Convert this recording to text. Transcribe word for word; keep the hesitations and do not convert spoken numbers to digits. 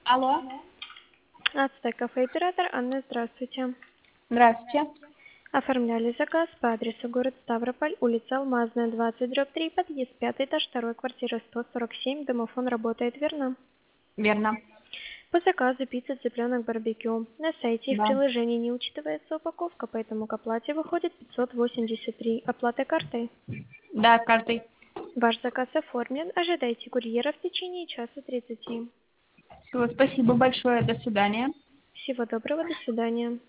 Алло, Ацтек кафе оператор Анна, здравствуйте. здравствуйте. Оформляли заказ по адресу город Ставрополь, улица Алмазная, двадцать, дробь три, подъезд пятый, этаж второй, квартира сто сорок семь, домофон работает, верно? Верно. По заказу пицца цыпленок барбекю. На сайте и в Да. приложении не учитывается упаковка, поэтому к оплате выходит пятьсот восемьдесят три. Оплата картой. Да, каждый. Ваш заказ оформлен. Ожидайте курьера в течение часа тридцати. Всего спасибо большое. До свидания. Всего доброго, до свидания.